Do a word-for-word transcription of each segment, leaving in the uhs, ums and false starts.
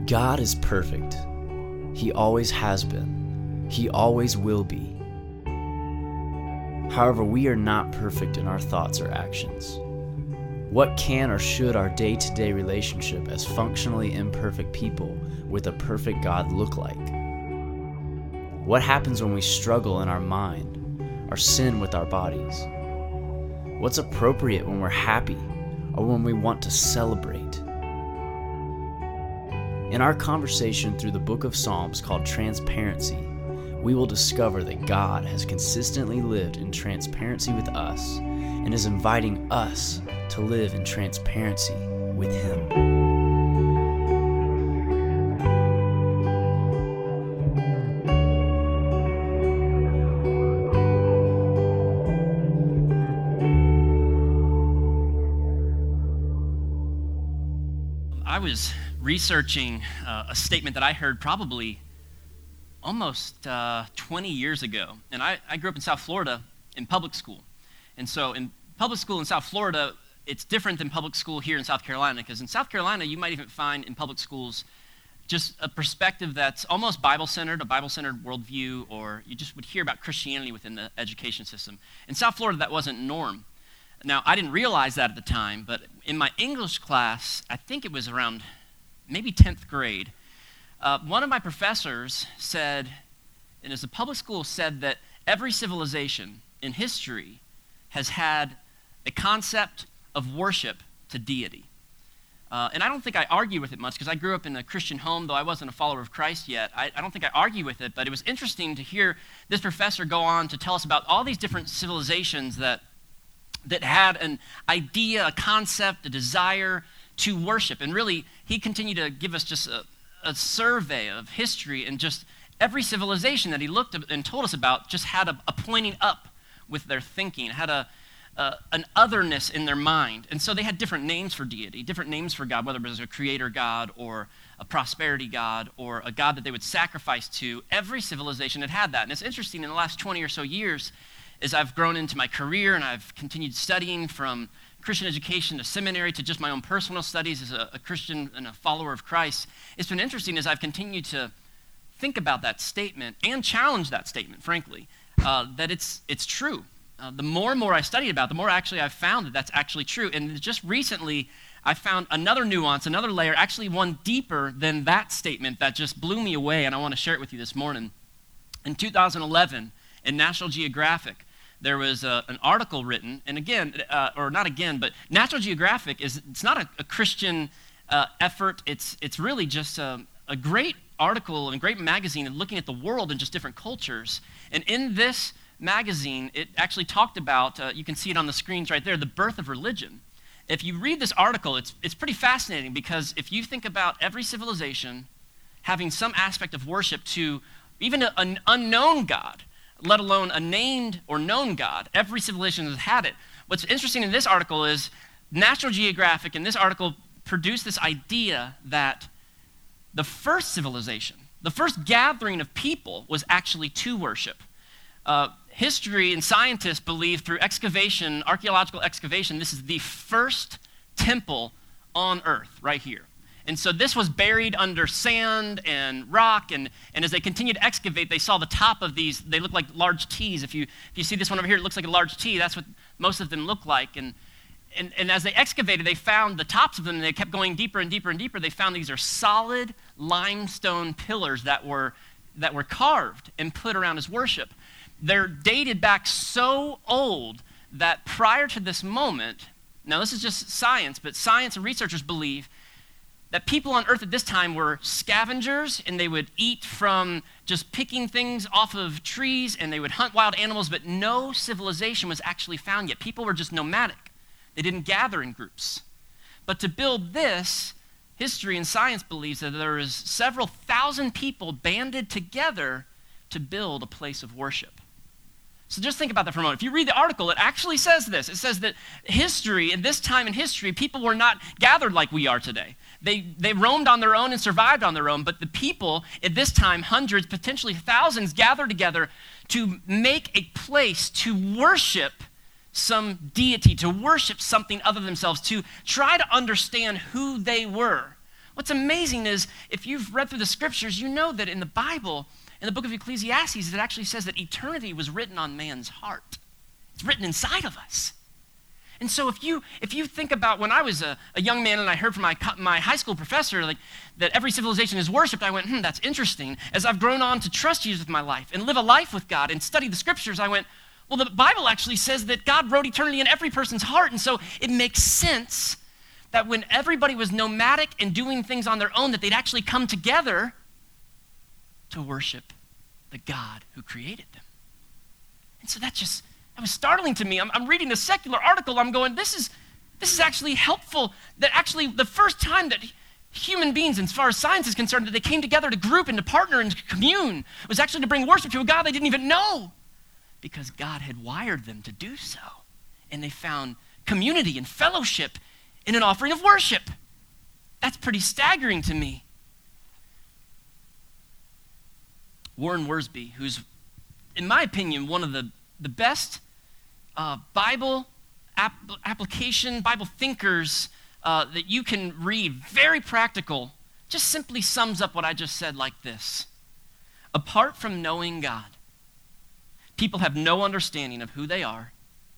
God is perfect. He always has been. He always will be. However, we are not perfect in our thoughts or actions. What can or should our day-to-day relationship as functionally imperfect people with a perfect God look like? What happens when we struggle in our mind or sin with our bodies? What's appropriate when we're happy or when we want to celebrate? In our conversation through the book of Psalms called Transparency, we will discover that God has consistently lived in transparency with us and is inviting us to live in transparency with Him. I was researching uh, a statement that I heard probably almost uh, twenty years ago. And I, I grew up in South Florida in public school. And so in public school in South Florida, it's different than public school here in South Carolina, because in South Carolina, you might even find in public schools just a perspective that's almost Bible-centered, a Bible-centered worldview, or you just would hear about Christianity within the education system. In South Florida, that wasn't norm. Now, I didn't realize that at the time, but in my English class, I think it was around maybe tenth grade, uh, one of my professors said, and as a public school said, that every civilization in history has had a concept of worship to deity. Uh, and I don't think I argue with it much, because I grew up in a Christian home, though I wasn't a follower of Christ yet. I, I don't think I argue with it, but it was interesting to hear this professor go on to tell us about all these different civilizations that that had an idea, a concept, a desire to worship. And really, he continued to give us just a, a survey of history, and just every civilization that he looked at and told us about just had a, a pointing up with their thinking, had a uh, an otherness in their mind. And so they had different names for deity, different names for God, whether it was a creator God or a prosperity God or a God that they would sacrifice to. Every civilization had had that. And it's interesting, in the last twenty or so years, as I've grown into my career and I've continued studying from Christian education to seminary to just my own personal studies as a, a Christian and a follower of Christ, it's been interesting as I've continued to think about that statement and challenge that statement, frankly, uh, that it's it's true. Uh, the more and more I studied about it, the more actually I've found that that's actually true. And just recently, I found another nuance, another layer, actually one deeper than that statement that just blew me away, and I want to share it with you this morning. In two thousand eleven, in National Geographic, there was a, an article written, and again, uh, or not again, but National Geographic is, it's not a, a Christian uh, effort. It's it's really just a, a great article and a great magazine and looking at the world and just different cultures. And in this magazine, it actually talked about, uh, you can see it on the screens right there, the birth of religion. If you read this article, it's it's pretty fascinating, because if you think about every civilization having some aspect of worship to even a, an unknown God, let alone a named or known God, every civilization has had it. What's interesting in this article is National Geographic in this article produced this idea that the first civilization, the first gathering of people was actually to worship. Uh, history and scientists believe through excavation, archaeological excavation, this is the first temple on earth right here. And so this was buried under sand and rock, and, and as they continued to excavate, they saw the top of these, they look like large T's. If you if you see this one over here, it looks like a large T. That's what most of them look like. And, and, and as they excavated, they found the tops of them, and they kept going deeper and deeper and deeper. They found these are solid limestone pillars that were that were carved and put around as worship. They're dated back so old that prior to this moment, now this is just science, but science and researchers believe that people on earth at this time were scavengers, and they would eat from just picking things off of trees, and they would hunt wild animals, but no civilization was actually found yet. People were just nomadic. They didn't gather in groups. But to build this, history and science believes that there is several thousand people banded together to build a place of worship. So just think about that for a moment. If you read the article, it actually says this. It says that history, in this time in history, people were not gathered like we are today. They they roamed on their own and survived on their own, but the people at this time, hundreds, potentially thousands, gathered together to make a place to worship some deity, to worship something other than themselves, to try to understand who they were, What's amazing is if you've read through the scriptures, you know that in the Bible, in the book of Ecclesiastes, it actually says that eternity was written on man's heart. It's written inside of us. And so if you if you think about when I was a, a young man and I heard from my, my high school professor like that every civilization is worshipped, I went, hmm, that's interesting. As I've grown on to trust Jesus with my life and live a life with God and study the scriptures, I went, well, the Bible actually says that God wrote eternity in every person's heart. And so it makes sense that when everybody was nomadic and doing things on their own, that they'd actually come together to worship the God who created them. And so that just, that was startling to me. I'm, I'm reading a secular article. I'm going, this is, this is actually helpful. That actually the first time that human beings, as far as science is concerned, that they came together to group and to partner and to commune was actually to bring worship to a God they didn't even know, because God had wired them to do so. And they found community and fellowship in an offering of worship. That's pretty staggering to me. Warren Wiersbe, who's, in my opinion, one of the, the best uh, Bible ap- application, Bible thinkers uh, that you can read, very practical, just simply sums up what I just said like this. Apart from knowing God, people have no understanding of who they are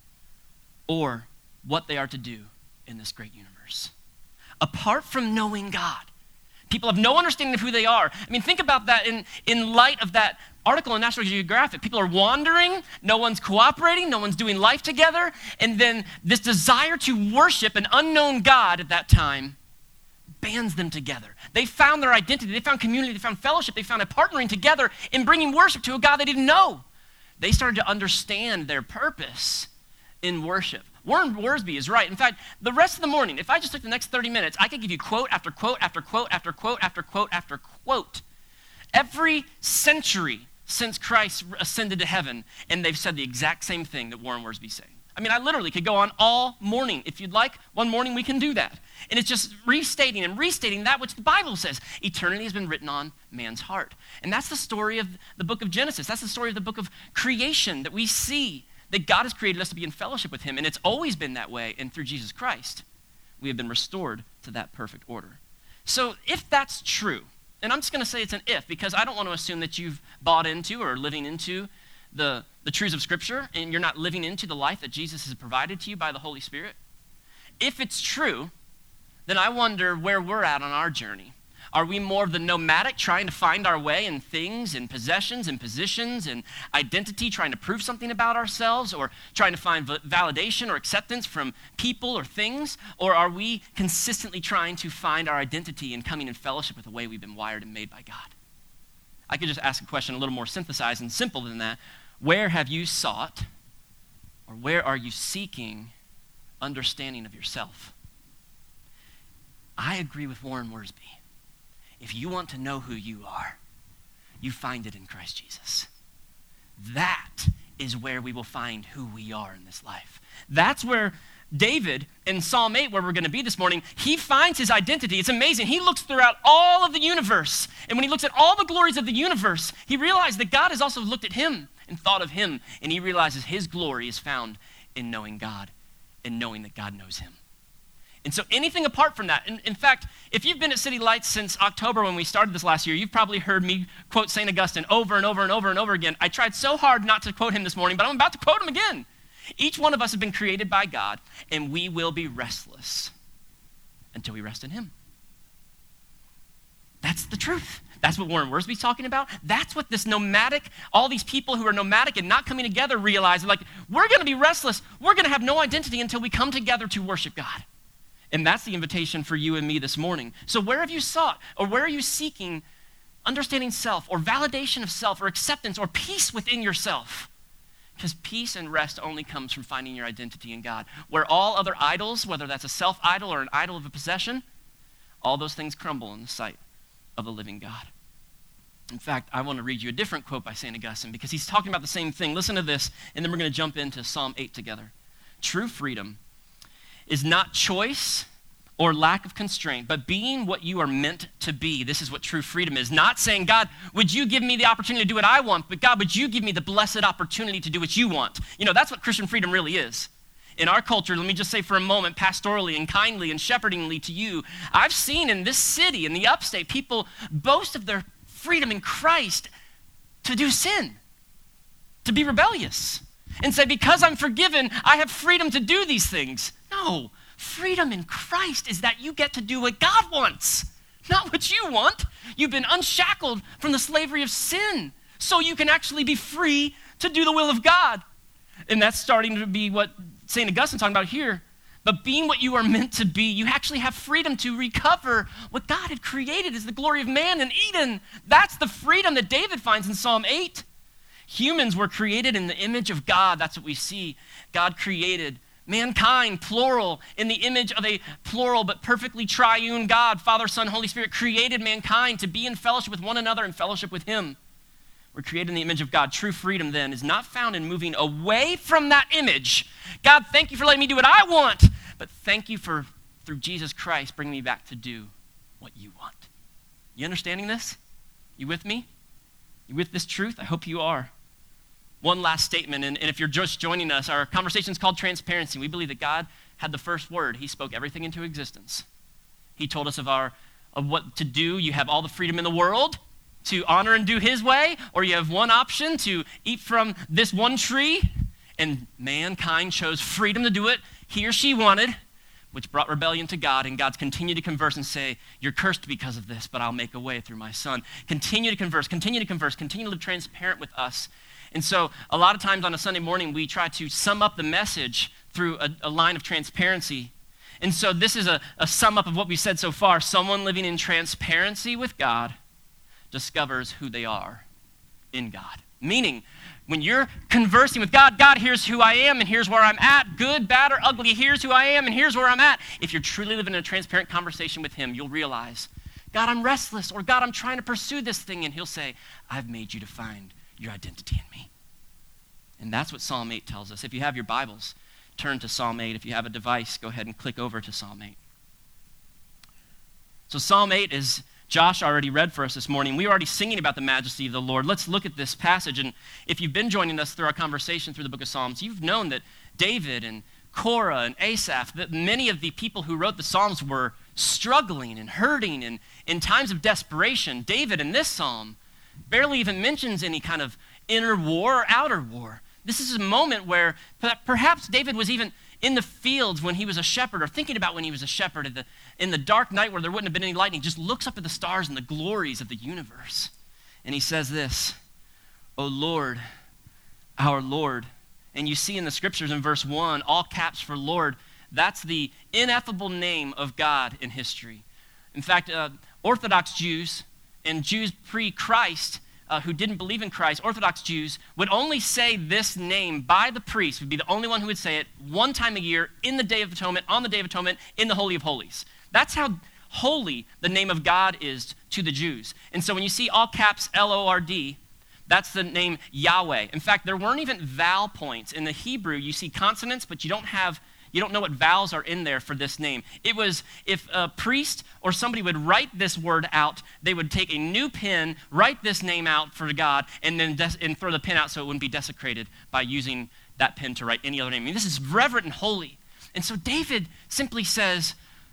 or what they are to do in this great universe. Apart from knowing God, people have no understanding of who they are. I mean, think about that in, in light of that article in National Geographic. People are wandering, no one's cooperating, no one's doing life together, and then this desire to worship an unknown God at that time bands them together. They found their identity, they found community, they found fellowship, they found a partnering together in bringing worship to a God they didn't know. They started to understand their purpose in worship. Warren Wiersbe is right. In fact, the rest of the morning, if I just took the next thirty minutes, I could give you quote after quote after quote after quote after quote after quote. Every century since Christ ascended to heaven, and they've said the exact same thing that Warren Wiersbe's saying. I mean, I literally could go on all morning. If you'd like, one morning we can do that. And it's just restating and restating that which the Bible says. Eternity has been written on man's heart. And that's the story of the book of Genesis. That's the story of the book of creation that we see, that God has created us to be in fellowship with him. And it's always been that way. And through Jesus Christ, we have been restored to that perfect order. So if that's true, and I'm just going to say it's an if, because I don't want to assume that you've bought into or are living into the, the truths of Scripture, and you're not living into the life that Jesus has provided to you by the Holy Spirit. If it's true, then I wonder where we're at on our journey. Are we more of the nomadic, trying to find our way in things and possessions and positions and identity, trying to prove something about ourselves, or trying to find validation or acceptance from people or things? Or are we consistently trying to find our identity and coming in fellowship with the way we've been wired and made by God? I could just ask a question a little more synthesized and simple than that. Where have you sought, or where are you seeking understanding of yourself? I agree with Warren Wiersbe. If you want to know who you are, you find it in Christ Jesus. That is where we will find who we are in this life. That's where David in Psalm eight, where we're going to be this morning, he finds his identity. It's amazing. He looks throughout all of the universe, and when he looks at all the glories of the universe, he realized that God has also looked at him and thought of him, and he realizes his glory is found in knowing God and knowing that God knows him. And so anything apart from that, in, in fact, if you've been at City Lights since October when we started this last year, you've probably heard me quote Saint Augustine over and over and over and over again. I tried so hard not to quote him this morning, but I'm about to quote him again. Each one of us has been created by God, and we will be restless until we rest in him. That's the truth. That's what Warren Wiersbe's talking about. That's what this nomadic, all these people who are nomadic and not coming together realize. Like, we're going to be restless. We're going to have no identity until we come together to worship God. And that's the invitation for you and me this morning. So where have you sought, or where are you seeking understanding self, or validation of self, or acceptance, or peace within yourself? Because peace and rest only comes from finding your identity in God. Where all other idols, whether that's a self-idol or an idol of a possession, all those things crumble in the sight of the living God. In fact, I want to read you a different quote by Saint Augustine, because he's talking about the same thing. Listen to this, and then we're going to jump into Psalm eight together. True freedom is not choice or lack of constraint, but being what you are meant to be. This is what true freedom is. Not saying, God, would you give me the opportunity to do what I want, but God, would you give me the blessed opportunity to do what you want? You know, that's what Christian freedom really is. in our culture, let me just say for a moment, pastorally and kindly and shepherdingly to you, I've seen in this city, in the upstate, people boast of their freedom in Christ to do sin, to be rebellious, and say, because I'm forgiven, I have freedom to do these things. No, freedom in Christ is that you get to do what God wants, not what you want. You've been unshackled from the slavery of sin, so you can actually be free to do the will of God. And that's starting to be what Saint Augustine's talking about here. But being what you are meant to be, you actually have freedom to recover what God had created as the glory of man in Eden. That's the freedom that David finds in Psalm eight. Humans were created in the image of God. That's what we see. God created mankind, plural, in the image of a plural but perfectly triune God. Father, Son, Holy Spirit created mankind to be in fellowship with one another and fellowship with him. We're created in the image of God. True freedom, then, is not found in moving away from that image. God, thank you for letting me do what I want, but thank you for, through Jesus Christ, bringing me back to do what you want. You understanding this? You with me? You with this truth? I hope you are. One last statement, and, and if you're just joining us, our conversation is called transparency. We believe that God had the first word. He spoke everything into existence. He told us of our of what to do. You have all the freedom in the world to honor and do his way, or you have one option to eat from this one tree, and mankind chose freedom to do it he or she wanted, which brought rebellion to God, and God's continued to converse and say, you're cursed because of this, but I'll make a way through my son. Continue to converse, continue to converse, continue to live transparent with us. And so a lot of times on a Sunday morning, we try to sum up the message through a, a line of transparency. And so this is a, a sum up of what we've said so far. Someone living in transparency with God discovers who they are in God. Meaning, when you're conversing with God, God, here's who I am and here's where I'm at, good, bad, or ugly, here's who I am and here's where I'm at. If you're truly living in a transparent conversation with him, you'll realize, God, I'm restless, or God, I'm trying to pursue this thing, and he'll say, I've made you to find your identity in me. And that's what Psalm eight tells us. If you have your Bibles, turn to Psalm eight. If you have a device, go ahead and click over to Psalm eight. So Psalm eight is Josh already read for us this morning. We were already singing about the majesty of the Lord. Let's look at this passage. And if you've been joining us through our conversation through the book of Psalms, you've known that David and Korah and Asaph, that many of the people who wrote the Psalms were struggling and hurting and in times of desperation. David in this psalm barely even mentions any kind of inner war or outer war. This is a moment where perhaps David was even in the fields when he was a shepherd, or thinking about when he was a shepherd in the, in the dark night where there wouldn't have been any lightning, just looks up at the stars and the glories of the universe. And he says this, O Lord, our Lord. And you see in the scriptures in verse one, all caps for Lord, that's the ineffable name of God in history. In fact, uh, Orthodox Jews and Jews pre-Christ Uh, who didn't believe in Christ, Orthodox Jews, would only say this name by the priest, would be the only one who would say it one time a year in the Day of Atonement, on the Day of Atonement, in the Holy of Holies. That's how holy the name of God is to the Jews. And so when you see all caps L O R D, that's the name Yahweh. In fact, there weren't even vowel points. In the Hebrew, you see consonants, but you don't have You don't know what vowels are in there for this name. It was, if a priest or somebody would write this word out, they would take a new pen, write this name out for God, and then des- and throw the pen out so it wouldn't be desecrated by using that pen to write any other name. I mean, this is reverent and holy. And so David simply says,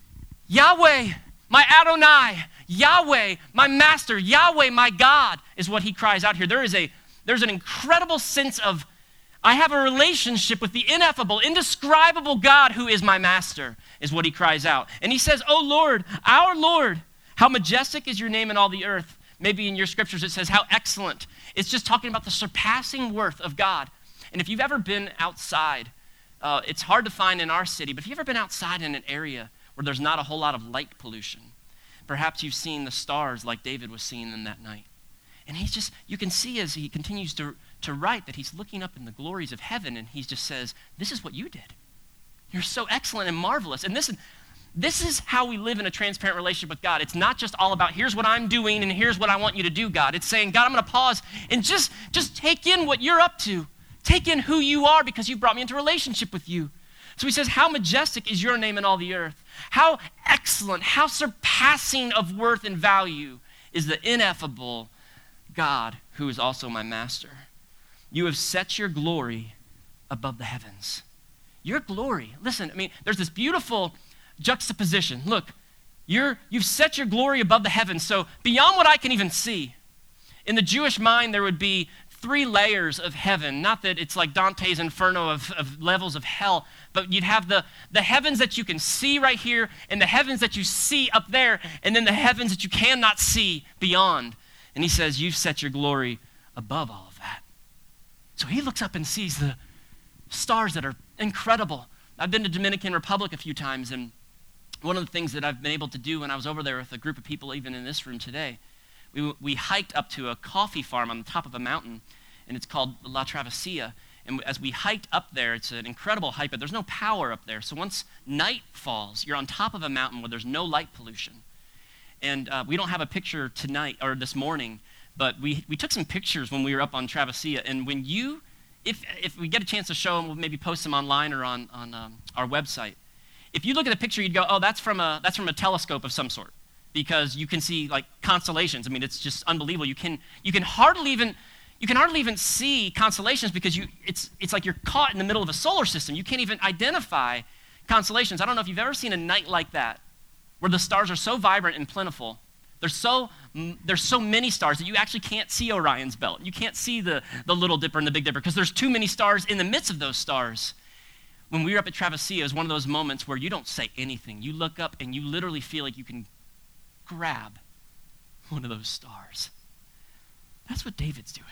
Yahweh, my Adonai, Yahweh, my master, Yahweh, my God, is what he cries out here. There is a, there's an incredible sense of, I have a relationship with the ineffable, indescribable God who is my master, is what he cries out. And he says, O Lord, our Lord, how majestic is your name in all the earth. Maybe in your scriptures it says, how excellent. It's just talking about the surpassing worth of God. And if you've ever been outside, uh, it's hard to find in our city, but if you've ever been outside in an area where there's not a whole lot of light pollution, perhaps you've seen the stars like David was seeing them that night. And he's just, you can see as he continues to, to write that he's looking up in the glories of heaven, and he just says, this is what you did. You're so excellent and marvelous. And this, this is how we live in a transparent relationship with God. It's not just all about, here's what I'm doing and here's what I want you to do, God. It's saying, God, I'm going to pause and just, just take in what you're up to. Take in who you are because you've brought me into relationship with you. So he says, how majestic is your name in all the earth. How excellent, how surpassing of worth and value is the ineffable God, who is also my master. You have set your glory above the heavens. your glory. Listen, I mean, there's this beautiful juxtaposition. Look, you're, you've set your glory above the heavens, so beyond what I can even see. In the Jewish mind, there would be three layers of heaven. Not that it's like Dante's Inferno of, of levels of hell, but you'd have the, the heavens that you can see right here, and the heavens that you see up there, and then the heavens that you cannot see beyond. And he says, you've set your glory above all of that. So he looks up and sees the stars that are incredible. I've been to Dominican Republic a few times, and one of the things that I've been able to do when I was over there with a group of people, even in this room today, we, we hiked up to a coffee farm on the top of a mountain, and it's called La Travessia. And as we hiked up there, it's an incredible hike, but there's no power up there. So once night falls, you're on top of a mountain where there's no light pollution. And uh, we don't have a picture tonight or this morning, but we, we took some pictures when we were up on Travessia. And when you, if if we get a chance to show them, we'll maybe post them online or on, on um, our website. If you look at the picture, you'd go, oh, that's from a that's from a telescope of some sort, because you can see like constellations. I mean, it's just unbelievable. You can you can hardly even you can hardly even see constellations because you it's it's like you're caught in the middle of a solar system. You can't even identify constellations. I don't know if you've ever seen a night like that, where the stars are so vibrant and plentiful. There's so there's so many stars that you actually can't see Orion's belt. You can't see the the Little Dipper and the Big Dipper because there's too many stars in the midst of those stars. When we were up at Travessia, it was one of those moments where you don't say anything. You look up and you literally feel like you can grab one of those stars. That's what David's doing.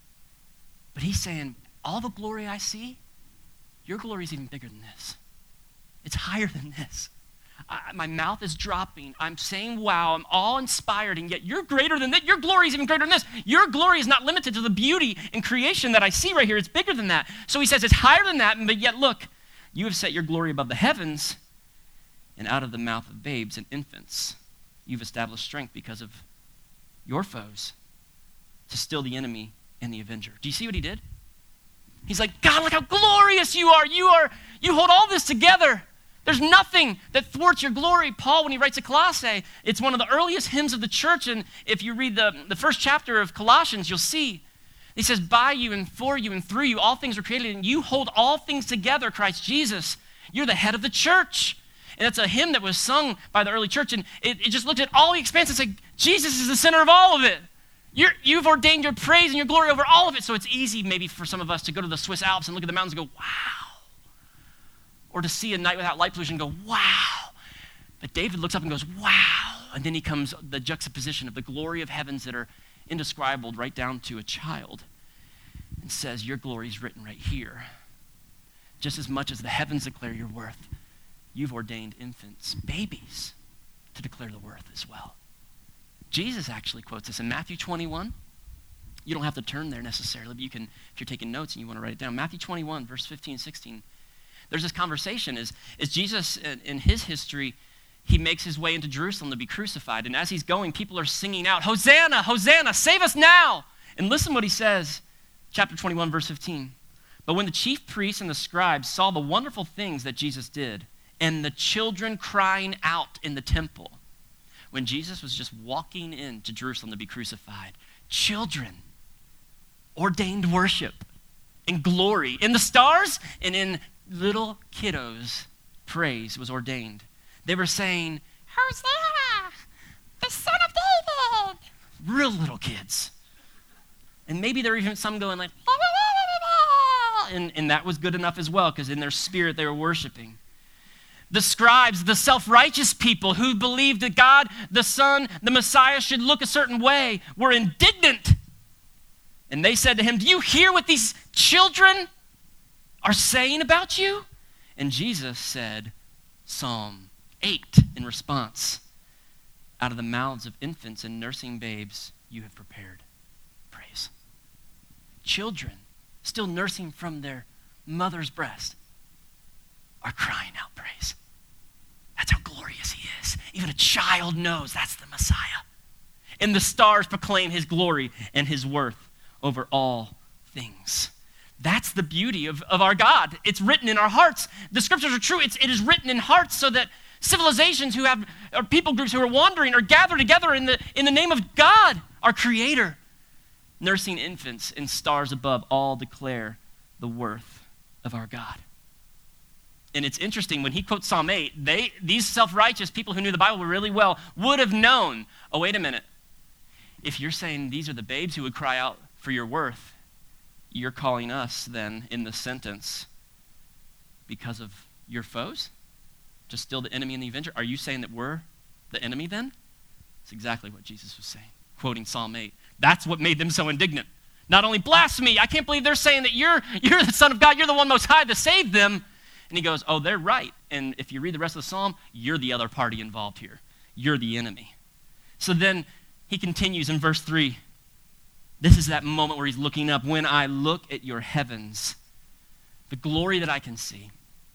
But he's saying, all the glory I see, your glory is even bigger than this. It's higher than this. I, my mouth is dropping. I'm saying, wow, I'm all inspired, and yet you're greater than that. Your glory is even greater than this. Your glory is not limited to the beauty and creation that I see right here. It's bigger than that. So he says it's higher than that, but yet look, you have set your glory above the heavens, and out of the mouth of babes and infants, you've established strength because of your foes to still the enemy and the avenger. Do you see what he did? He's like, God, look how glorious you are. You are, you hold all this together. There's nothing that thwarts your glory. Paul, when he writes to Colossae, it's one of the earliest hymns of the church, and if you read the, the first chapter of Colossians, you'll see. He says, by you and for you and through you, all things were created, and you hold all things together, Christ Jesus. You're the head of the church. And that's a hymn that was sung by the early church, and it, it just looked at all the expanse and said, Jesus is the center of all of it. You're, you've ordained your praise and your glory over all of it. So it's easy maybe for some of us to go to the Swiss Alps and look at the mountains and go, wow. Or to see a night without light pollution and go, wow. But David looks up and goes, wow. And then he comes the juxtaposition of the glory of heavens that are indescribable right down to a child, and says, your glory is written right here. Just as much as the heavens declare your worth, you've ordained infants, babies, to declare the worth as well. Jesus actually quotes this in Matthew twenty-one. You don't have to turn there necessarily, but you can, if you're taking notes and you want to write it down. Matthew twenty-one, verse fifteen and sixteen. There's this conversation. Is, is Jesus, in, in his history, he makes his way into Jerusalem to be crucified. And as he's going, people are singing out, Hosanna, Hosanna, save us now. And listen what he says, chapter twenty-one, verse fifteen. But when the chief priests and the scribes saw the wonderful things that Jesus did, and the children crying out in the temple, when Jesus was just walking into Jerusalem to be crucified, children ordained worship and glory in the stars and in little kiddos. Praise was ordained. They were saying, Hosanna, the Son of David. Real little kids. And maybe there were even some going like, la, la, la, la, la. And, and that was good enough as well, because in their spirit they were worshiping. The scribes, the self-righteous people who believed that God, the Son, the Messiah should look a certain way, were indignant. And they said to him, do you hear what these children are saying about you? And Jesus said, Psalm eight in response, out of the mouths of infants and nursing babes you have prepared praise. Children still nursing from their mother's breast are crying out praise. That's how glorious he is. Even a child knows that's the Messiah. And the stars proclaim his glory and his worth over all things. That's the beauty of, of our God. It's written in our hearts. The scriptures are true. It's, it is written in hearts so that civilizations who have, or people groups who are wandering are gathered together in the, in the name of God, our Creator. Nursing infants and stars above all declare the worth of our God. And it's interesting, when he quotes Psalm eight, they, these self-righteous people who knew the Bible really well would have known, oh, wait a minute. If you're saying these are the babes who would cry out for your worth, you're calling us then in the sentence because of your foes? Just still the enemy and the avenger? Are you saying that we're the enemy then? That's exactly what Jesus was saying, quoting Psalm eight. That's what made them so indignant. Not only blasphemy, I can't believe they're saying that you're, you're the Son of God, you're the one most high to save them. And he goes, oh, they're right. And if you read the rest of the psalm, you're the other party involved here. You're the enemy. So then he continues in verse three. This is that moment where he's looking up. When I look at your heavens, the glory that I can see,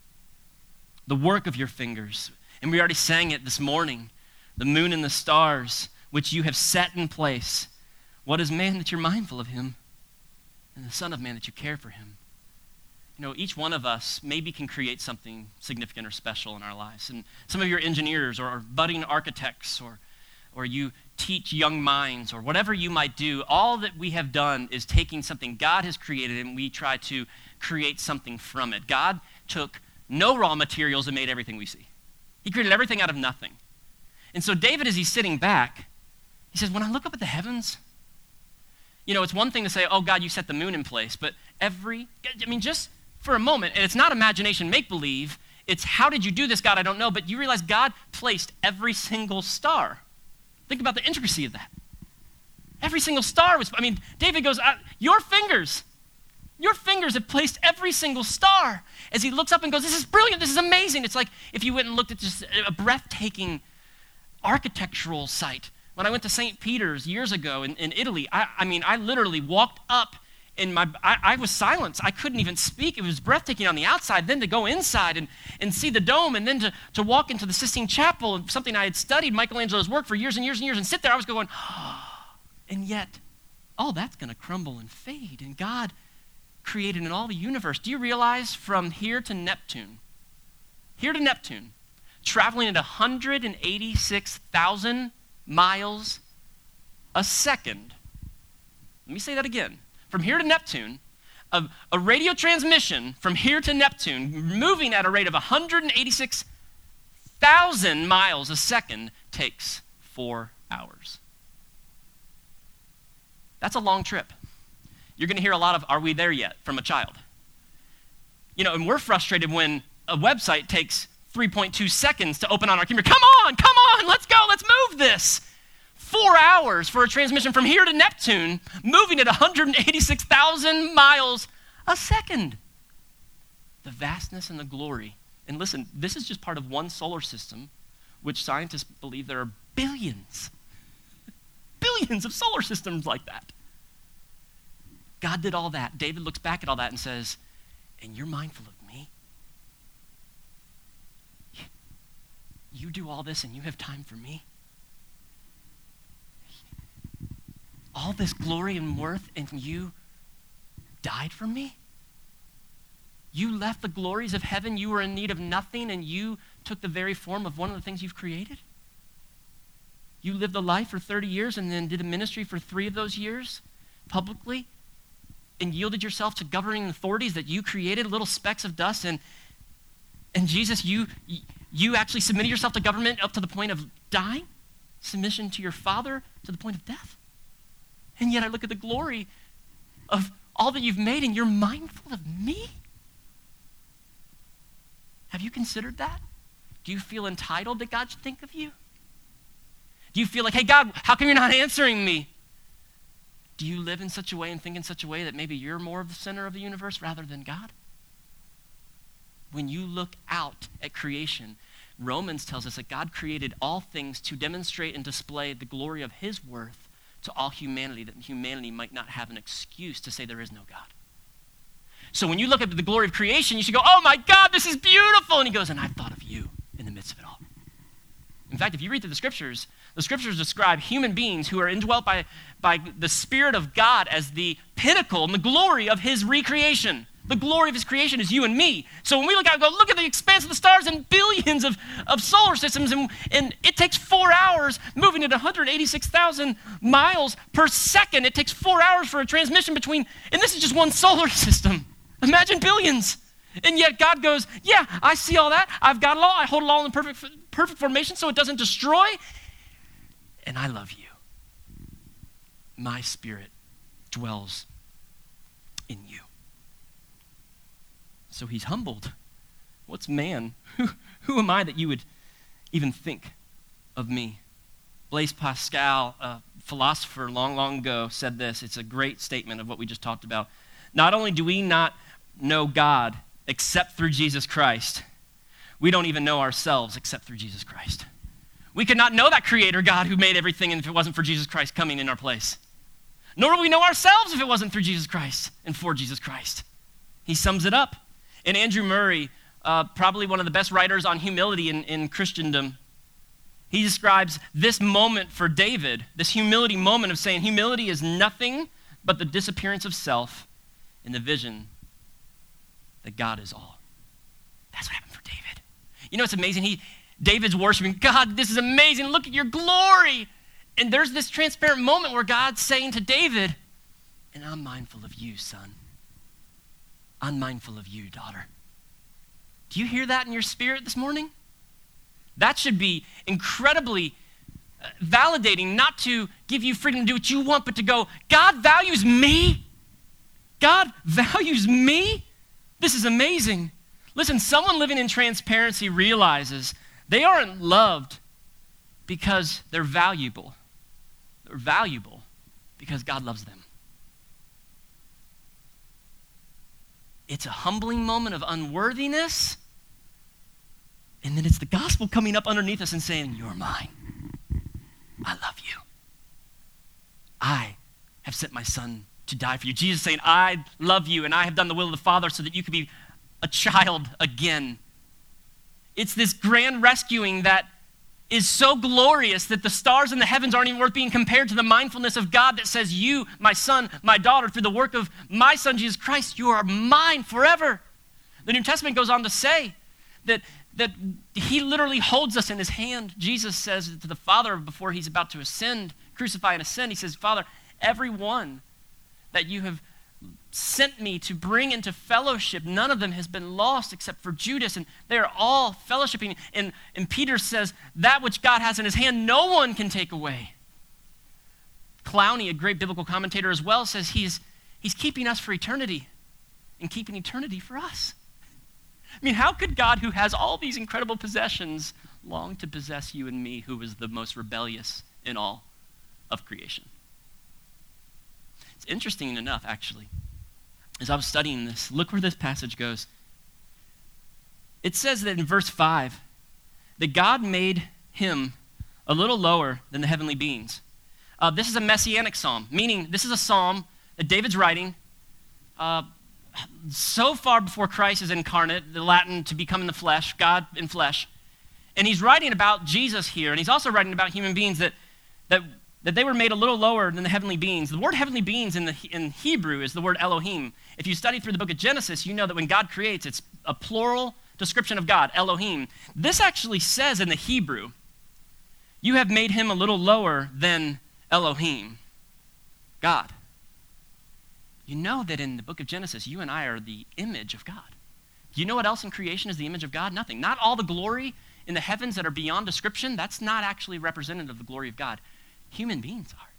the work of your fingers, and we already sang it this morning, the moon and the stars, which you have set in place. What is man that you're mindful of him, and the Son of Man that you care for him? You know, each one of us maybe can create something significant or special in our lives. And some of you are engineers or, or budding architects, or, or you teach young minds, or whatever you might do. All that we have done is taking something God has created and we try to create something from it. God took no raw materials and made everything we see. He created everything out of nothing. And so David, as he's sitting back, he says, when I look up at the heavens, you know, it's one thing to say, oh, God, you set the moon in place, but every, I mean, just for a moment, and it's not imagination, make-believe, it's how did you do this, God, I don't know, but you realize God placed every single star. Think about the intricacy of that. Every single star was, I mean, David goes, your fingers, your fingers have placed every single star. As he looks up and goes, this is brilliant, this is amazing. It's like if you went and looked at just a breathtaking architectural site. When I went to Saint Peter's years ago in, in Italy, I, I mean, I literally walked up and my, I, I was silenced. I couldn't even speak. It was breathtaking on the outside. Then to go inside and, and see the dome, and then to, to walk into the Sistine Chapel, something I had studied Michelangelo's work for years and years and years, and sit there, I was going, oh, and yet all that's going to crumble and fade. And God created in all the universe. Do you realize from here to Neptune, here to Neptune, traveling at one hundred eighty-six thousand miles a second. Let me say that again. From here to Neptune, a, a radio transmission from here to Neptune, moving at a rate of one hundred eighty-six thousand miles a second, takes four hours. That's a long trip. You're going to hear a lot of, are we there yet, from a child. You know, and we're frustrated when a website takes three point two seconds to open on our computer. Come on, come on, let's go, let's move this. Four hours for a transmission from here to Neptune, moving at one hundred eighty-six thousand miles a second. The vastness and the glory. And listen, this is just part of one solar system, which scientists believe there are billions, billions of solar systems like that. God did all that. David looks back at all that and says, and you're mindful of me? You do all this and you have time for me? All this glory and worth, and you died for me? You left the glories of heaven, you were in need of nothing, and you took the very form of one of the things you've created? You lived a life for thirty years and then did a ministry for three of those years publicly and yielded yourself to governing authorities that you created, little specks of dust, and and Jesus, you you actually submitted yourself to government up to the point of dying, submission to your Father to the point of death. And yet I look at the glory of all that you've made and you're mindful of me? Have you considered that? Do you feel entitled that God should think of you? Do you feel like, hey, God, how come you're not answering me? Do you live in such a way and think in such a way that maybe you're more of the center of the universe rather than God? When you look out at creation, Romans tells us that God created all things to demonstrate and display the glory of his worth to all humanity, that humanity might not have an excuse to say there is no God. So when you look at the glory of creation, you should go, oh my God, this is beautiful. And he goes, and I've thought of you in the midst of it all. In fact, if you read through the scriptures, the scriptures describe human beings who are indwelt by, by the Spirit of God as the pinnacle and the glory of his recreation. The glory of his creation is you and me. So when we look out and go, look at the expanse of the stars and billions of, of solar systems, and, and it takes four hours moving at one hundred eighty-six thousand miles per second. It takes four hours for a transmission between, and this is just one solar system. Imagine billions. And yet God goes, yeah, I see all that. I've got it all. I hold it all in perfect, perfect formation so it doesn't destroy. And I love you. My Spirit dwells in you. So he's humbled. What's man? Who, who am I that you would even think of me? Blaise Pascal, a philosopher long, long ago, said this. It's a great statement of what we just talked about. Not only do we not know God except through Jesus Christ, we don't even know ourselves except through Jesus Christ. We could not know that creator God who made everything if it wasn't for Jesus Christ coming in our place. Nor would we know ourselves if it wasn't through Jesus Christ and for Jesus Christ. He sums it up. And Andrew Murray, uh, probably one of the best writers on humility in, in Christendom, he describes this moment for David, this humility moment of saying humility is nothing but the disappearance of self in the vision that God is all. That's what happened for David. You know, it's amazing. He, David's worshiping, God, this is amazing. Look at your glory. And there's this transparent moment where God's saying to David, and I'm mindful of you, son. I'm mindful of you, daughter. Do you hear that in your spirit this morning? That should be incredibly validating, not to give you freedom to do what you want, but to go, God values me. God values me. This is amazing. Listen, someone living in transparency realizes they aren't loved because they're valuable. They're valuable because God loves them. It's a humbling moment of unworthiness. And then it's the gospel coming up underneath us and saying, you're mine. I love you. I have sent my son to die for you. Jesus saying, I love you and I have done the will of the Father so that you could be a child again. It's this grand rescuing that is so glorious that the stars in the heavens aren't even worth being compared to the mindfulness of God that says, you, my son, my daughter, through the work of my son, Jesus Christ, you are mine forever. The New Testament goes on to say that, that he literally holds us in his hand. Jesus says to the Father before he's about to ascend, crucify and ascend, he says, Father, everyone that you have sent me to bring into fellowship, none of them has been lost except for Judas, and they are all fellowshipping. And, and Peter says, that which God has in his hand, no one can take away. Clowney, a great biblical commentator as well, says he's, he's keeping us for eternity and keeping eternity for us. I mean, how could God, who has all these incredible possessions, long to possess you and me, who was the most rebellious in all of creation? It's interesting enough, actually. As I was studying this, look where this passage goes. It says that in verse five, that God made him a little lower than the heavenly beings. Uh, this is a messianic psalm, meaning this is a psalm that David's writing uh, so far before Christ is incarnate, the Latin to become in the flesh, God in flesh. And he's writing about Jesus here, and he's also writing about human beings that that that they were made a little lower than the heavenly beings. The word heavenly beings in, the, in Hebrew is the word Elohim. If you study through the book of Genesis, you know that when God creates, it's a plural description of God, Elohim. This actually says in the Hebrew, you have made him a little lower than Elohim, God. You know that in the book of Genesis, you and I are the image of God. Do you know what else in creation is the image of God? Nothing. Not all the glory in the heavens that are beyond description, that's not actually representative of the glory of God. Human beings are.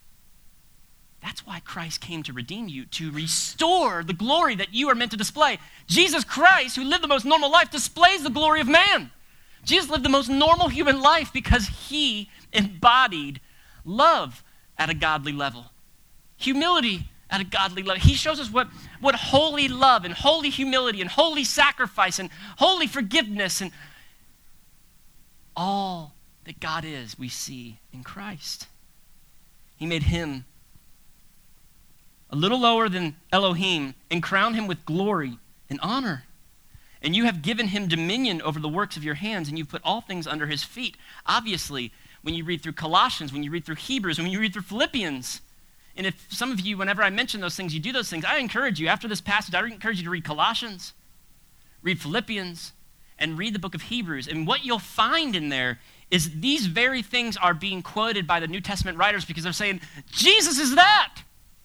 That's why Christ came to redeem you, to restore the glory that you are meant to display. Jesus Christ, who lived the most normal life, displays the glory of man. Jesus lived the most normal human life because he embodied love at a godly level, humility at a godly level. He shows us what, what holy love and holy humility and holy sacrifice and holy forgiveness and all that God is, we see in Christ. He made him a little lower than Elohim and crowned him with glory and honor. And you have given him dominion over the works of your hands, and you've put all things under his feet. Obviously, when you read through Colossians, when you read through Hebrews, when you read through Philippians, and if some of you, whenever I mention those things, you do those things, I encourage you, after this passage, I encourage you to read Colossians, read Philippians, and read the book of Hebrews. And what you'll find in there is these very things are being quoted by the New Testament writers because they're saying, Jesus is that.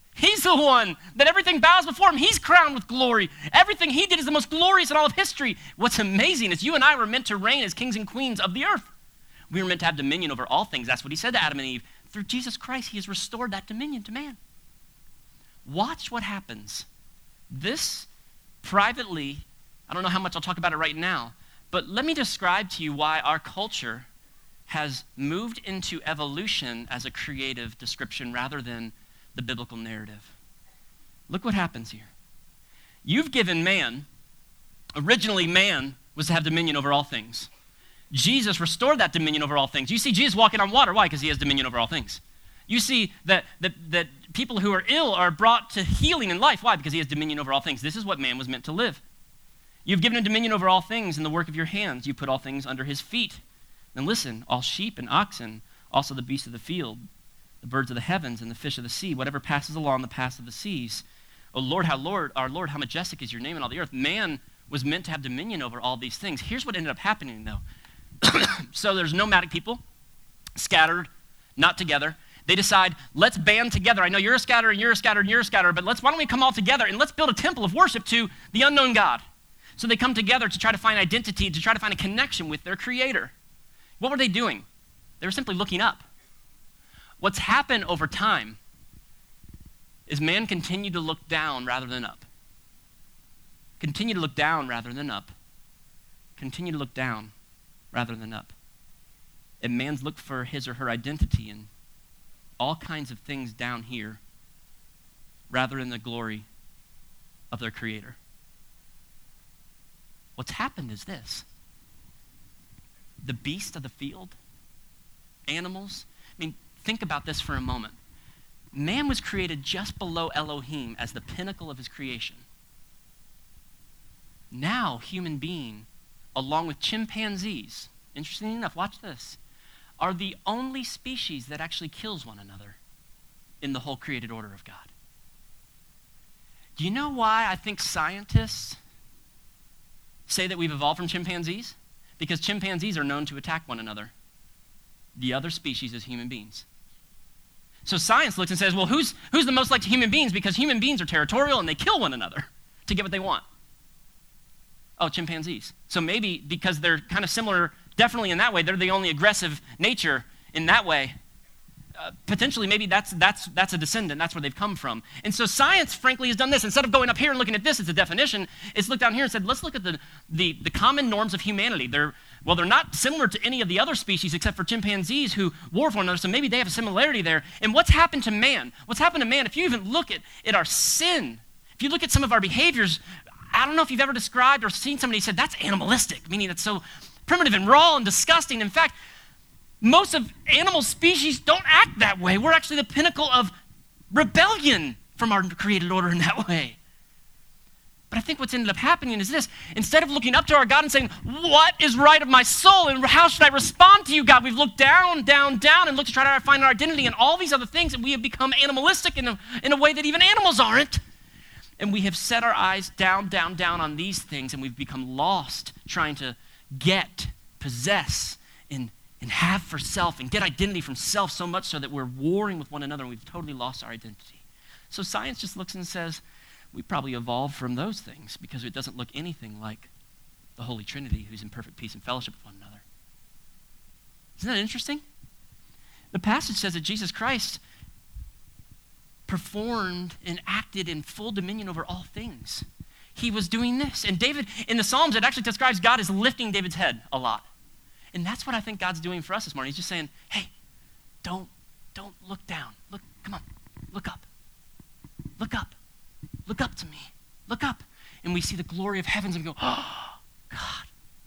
He's the one that everything bows before him. He's crowned with glory. Everything he did is the most glorious in all of history. What's amazing is you and I were meant to reign as kings and queens of the earth. We were meant to have dominion over all things. That's what he said to Adam and Eve. Through Jesus Christ, he has restored that dominion to man. Watch what happens. This privately, I don't know how much I'll talk about it right now, but let me describe to you why our culture has moved into evolution as a creative description rather than the biblical narrative. Look what happens here. You've given man, originally man was to have dominion over all things. Jesus restored that dominion over all things. You see Jesus walking on water. Why? Because he has dominion over all things. You see that, that, that people who are ill are brought to healing in life. Why? Because he has dominion over all things. This is what man was meant to live. You've given him dominion over all things in the work of your hands. You put all things under his feet. And listen, all sheep and oxen, also the beasts of the field, the birds of the heavens and the fish of the sea, whatever passes along the paths of the seas. Oh Lord, how Lord, our Lord, how majestic is your name in all the earth. Man was meant to have dominion over all these things. Here's what ended up happening, though. So there's nomadic people, scattered, not together. They decide, let's band together. I know you're a scatterer, and you're a scatterer, and you're a scatterer, but let's, why don't we come all together and let's build a temple of worship to the unknown God. So they come together to try to find identity, to try to find a connection with their creator. What were they doing? They were simply looking up. What's happened over time is man continued to look down rather than up. Continue to look down rather than up. Continue to look down rather than up. And man's looked for his or her identity in all kinds of things down here rather than the glory of their creator. What's happened is this. The beast of the field, animals. I mean, think about this for a moment. Man was created just below Elohim as the pinnacle of his creation. Now, human being, along with chimpanzees, interesting enough, watch this, are the only species that actually kills one another in the whole created order of God. Do you know why I think scientists say that we've evolved from chimpanzees? Because chimpanzees are known to attack one another. The other species is human beings. So science looks and says, well, who's, who's the most like human beings? Because human beings are territorial and they kill one another to get what they want. Oh, chimpanzees. So maybe because they're kind of similar, definitely in that way, they're the only aggressive nature in that way. Uh, potentially, maybe that's, that's, that's a descendant. That's where they've come from. And so science, frankly, has done this. Instead of going up here and looking at this as a definition, it's looked down here and said, let's look at the, the, the common norms of humanity. They're, well, they're not similar to any of the other species except for chimpanzees who war with one another, so maybe they have a similarity there. And what's happened to man? What's happened to man, if you even look at, at our sin, if you look at some of our behaviors, I don't know if you've ever described or seen somebody said, that's animalistic, meaning that's so primitive and raw and disgusting. In fact, most of animal species don't act that way. We're actually the pinnacle of rebellion from our created order in that way. But I think what's ended up happening is this. Instead of looking up to our God and saying, what is right of my soul and how should I respond to you, God? We've looked down, down, down and looked to try to find our identity and all these other things, and we have become animalistic in a, in a way that even animals aren't. And we have set our eyes down, down, down on these things, and we've become lost trying to get, possess, and, and have for self, and get identity from self so much so that we're warring with one another and we've totally lost our identity. So science just looks and says, we probably evolved from those things because it doesn't look anything like the Holy Trinity who's in perfect peace and fellowship with one another. Isn't that interesting? The passage says that Jesus Christ performed and acted in full dominion over all things. He was doing this. And David, in the Psalms, it actually describes God as lifting David's head a lot. And that's what I think God's doing for us this morning. He's just saying, hey, don't, don't look down. Look, come on, look up. Look up. Look up to me. Look up. And we see the glory of heavens and we go, oh, God,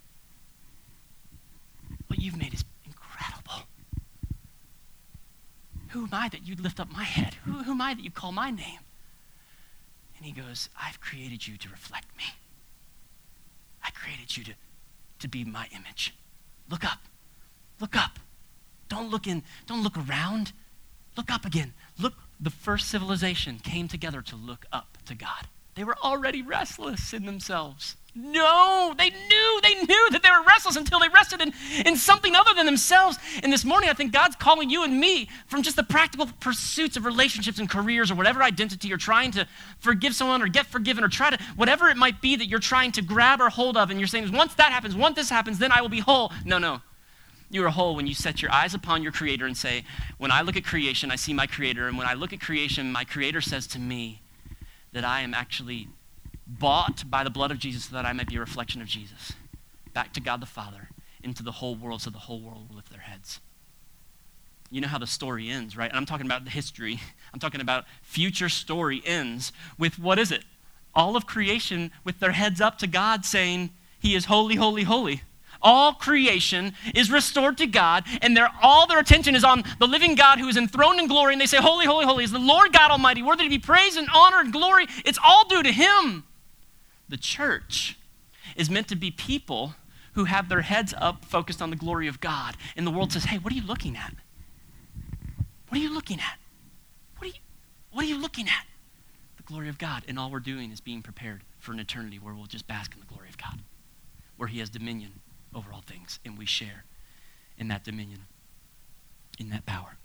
what you've made is incredible. Who am I that you'd lift up my head? Who, who am I that you call my name? And he goes, I've created you to reflect me. I created you to, to be my image. Look up. Look up. Don't look in, don't look around. Look up again. Look, the first civilization came together to look up to God. They were already restless in themselves. No, they knew, they knew that they were restless until they rested in, in something other than themselves. And this morning, I think God's calling you and me from just the practical pursuits of relationships and careers or whatever identity you're trying to forgive someone or get forgiven or try to, whatever it might be that you're trying to grab or hold of. And you're saying, once that happens, once this happens, then I will be whole. No, no. You are whole when you set your eyes upon your Creator and say, when I look at creation, I see my Creator. And when I look at creation, my Creator says to me that I am actually bought by the blood of Jesus so that I might be a reflection of Jesus, back to God the Father, into the whole world so the whole world will lift their heads. You know how the story ends, right? And I'm talking about the history. I'm talking about future story ends with, what is it? All of creation with their heads up to God saying, he is holy, holy, holy. All creation is restored to God, and their, all their attention is on the living God who is enthroned in glory, and they say, holy, holy, holy is the Lord God Almighty, worthy to be praised and honor and glory. It's all due to him. The church is meant to be people who have their heads up, focused on the glory of God. And the world says, hey, what are you looking at? What are you looking at? What are you, what are you looking at? The glory of God. And all we're doing is being prepared for an eternity where we'll just bask in the glory of God, where he has dominion over all things, and we share in that dominion, in that power.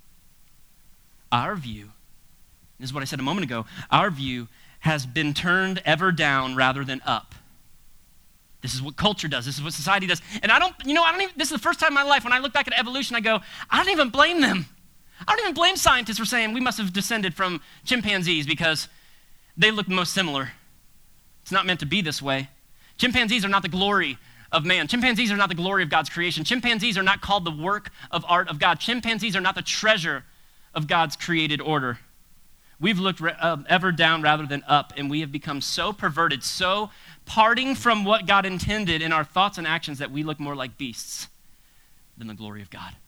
Our view, this is what I said a moment ago, our view has been turned ever down rather than up. This is what culture does. This is what society does. And I don't, you know, I don't even, this is the first time in my life when I look back at evolution, I go, I don't even blame them. I don't even blame scientists for saying we must have descended from chimpanzees because they look most similar. It's not meant to be this way. Chimpanzees are not the glory of man. Chimpanzees are not the glory of God's creation. Chimpanzees are not called the work of art of God. Chimpanzees are not the treasure of God's created order. We've looked re- uh, ever down rather than up, and we have become so perverted, so parting from what God intended in our thoughts and actions that we look more like beasts than the glory of God.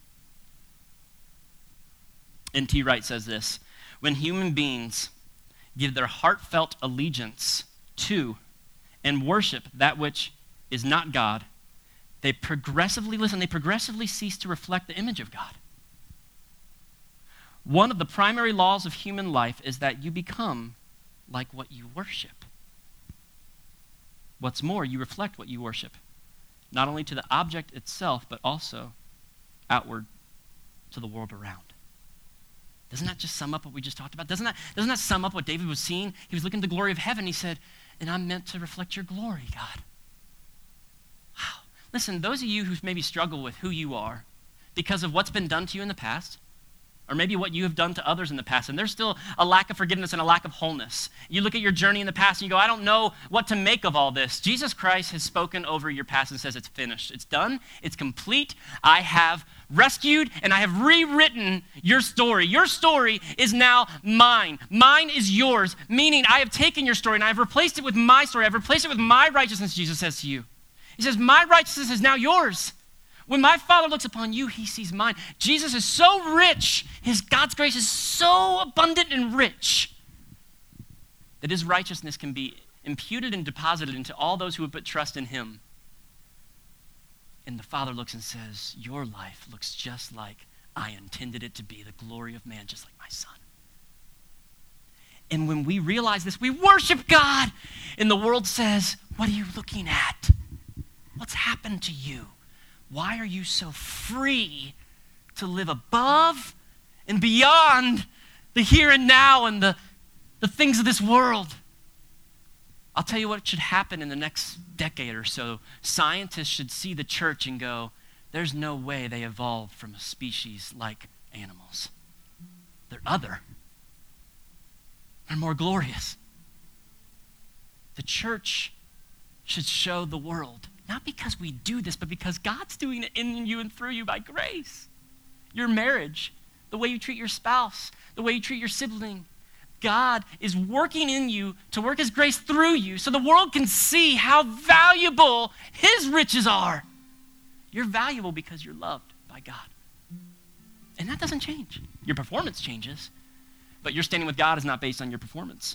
N T Wright says this, when human beings give their heartfelt allegiance to and worship that which is not God, they progressively, listen, they progressively cease to reflect the image of God. One of the primary laws of human life is that you become like what you worship. What's more, you reflect what you worship, not only to the object itself, but also outward to the world around. Doesn't that just sum up what we just talked about? Doesn't that, doesn't that sum up what David was seeing? He was looking at the glory of heaven. He said, and I'm meant to reflect your glory, God. Wow. Listen, those of you who maybe struggle with who you are because of what's been done to you in the past, or maybe what you have done to others in the past, and there's still a lack of forgiveness and a lack of wholeness. You look at your journey in the past and you go, I don't know what to make of all this. Jesus Christ has spoken over your past and says it's finished. It's done. It's complete. I have rescued and I have rewritten your story. Your story is now mine. Mine is yours, meaning I have taken your story and I have replaced it with my story. I've replaced it with my righteousness, Jesus says to you. He says, my righteousness is now yours. When my Father looks upon you, he sees mine. Jesus is so rich. His God's grace is so abundant and rich that his righteousness can be imputed and deposited into all those who have put trust in him. And the Father looks and says, your life looks just like I intended it to be, the glory of man, just like my Son. And when we realize this, we worship God. And the world says, what are you looking at? What's happened to you? Why are you so free to live above and beyond the here and now and the, the things of this world? I'll tell you what should happen in the next decade or so. Scientists should see the church and go, there's no way they evolved from a species like animals. They're other. They're more glorious. The church should show the world, not because we do this, but because God's doing it in you and through you by grace. Your marriage, the way you treat your spouse, the way you treat your sibling. God is working in you to work his grace through you so the world can see how valuable his riches are. You're valuable because you're loved by God. And that doesn't change. Your performance changes, but your standing with God is not based on your performance.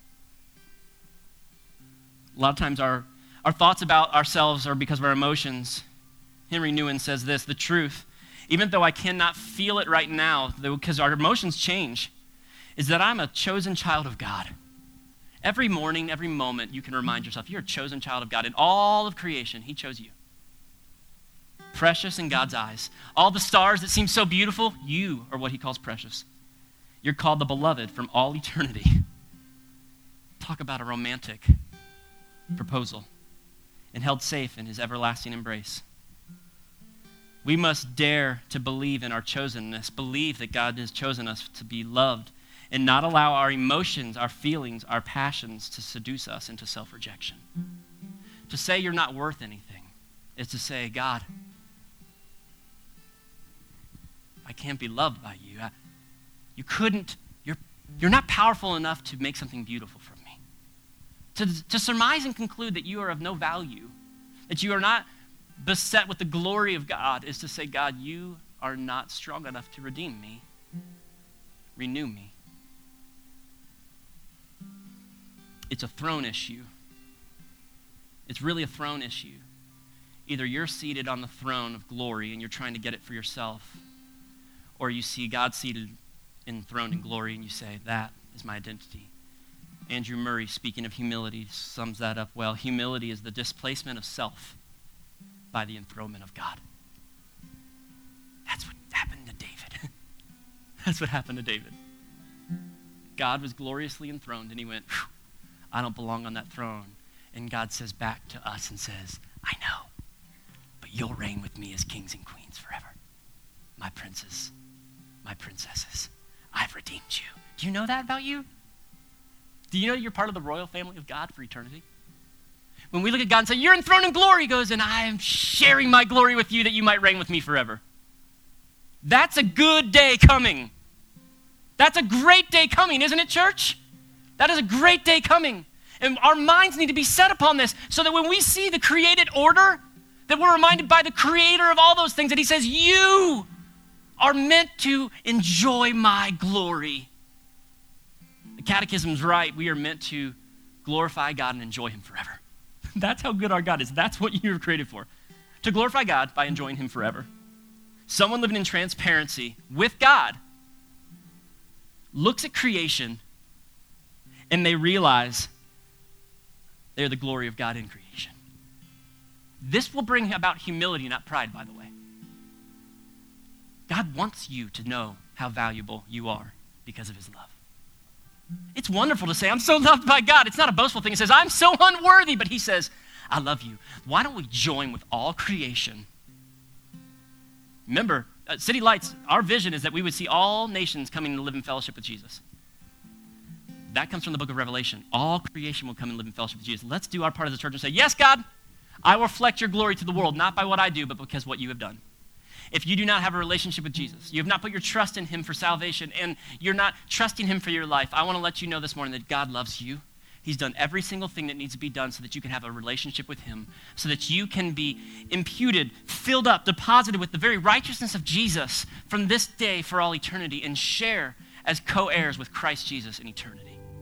A lot of times our Our thoughts about ourselves are because of our emotions. Henry Nouwen says this, the truth, even though I cannot feel it right now, because our emotions change, is that I'm a chosen child of God. Every morning, every moment, you can remind yourself, you're a chosen child of God. In all of creation, he chose you. Precious in God's eyes. All the stars that seem so beautiful, you are what he calls precious. You're called the beloved from all eternity. Talk about a romantic proposal, and held safe in his everlasting embrace. We must dare to believe in our chosenness, believe that God has chosen us to be loved, and not allow our emotions, our feelings, our passions to seduce us into self-rejection. To say you're not worth anything is to say, God, I can't be loved by you. I, you couldn't, you're, you're not powerful enough to make something beautiful from me. To, to surmise and conclude that you are of no value, that you are not beset with the glory of God, is to say, God, you are not strong enough to redeem me. Renew me. It's a throne issue. It's really a throne issue. Either you're seated on the throne of glory and you're trying to get it for yourself, or you see God seated enthroned in glory and you say, that is my identity. Andrew Murray, speaking of humility, sums that up well. Humility is the displacement of self by the enthronement of God. That's what happened to David. That's what happened to David. God was gloriously enthroned, and he went, I don't belong on that throne. And God says back to us and says, I know, but you'll reign with me as kings and queens forever. My princes, my princesses, I've redeemed you. Do you know that about you? Do you know you're part of the royal family of God for eternity? When we look at God and say, you're enthroned in glory, he goes, and I am sharing my glory with you that you might reign with me forever. That's a good day coming. That's a great day coming, isn't it, church? That is a great day coming. And our minds need to be set upon this so that when we see the created order, that we're reminded by the creator of all those things that he says, you are meant to enjoy my glory. The Catechism's right. We are meant to glorify God and enjoy him forever. That's how good our God is. That's what you were created for. To glorify God by enjoying him forever. Someone living in transparency with God looks at creation and they realize they're the glory of God in creation. This will bring about humility, not pride, by the way. God wants you to know how valuable you are because of his love. It's wonderful to say, I'm so loved by God. It's not a boastful thing. It says, I'm so unworthy, but he says, I love you. Why don't we join with all creation? Remember, at City Lights, our vision is that we would see all nations coming to live in fellowship with Jesus. That comes from the book of Revelation. All creation will come and live in fellowship with Jesus. Let's do our part of the church and say, yes, God, I will reflect your glory to the world, not by what I do, but because what you have done. If you do not have a relationship with Jesus, you have not put your trust in him for salvation, and you're not trusting him for your life, I want to let you know this morning that God loves you. He's done every single thing that needs to be done so that you can have a relationship with him, so that you can be imputed, filled up, deposited with the very righteousness of Jesus from this day for all eternity, and share as co-heirs with Christ Jesus in eternity.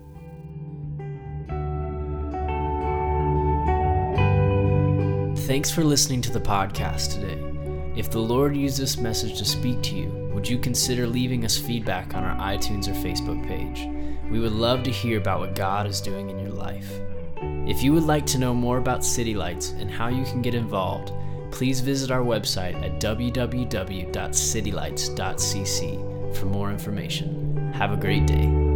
Thanks for listening to the podcast today. If the Lord used this message to speak to you, would you consider leaving us feedback on our iTunes or Facebook page? We would love to hear about what God is doing in your life. If you would like to know more about City Lights and how you can get involved, please visit our website at w w w dot city lights dot c c for more information. Have a great day.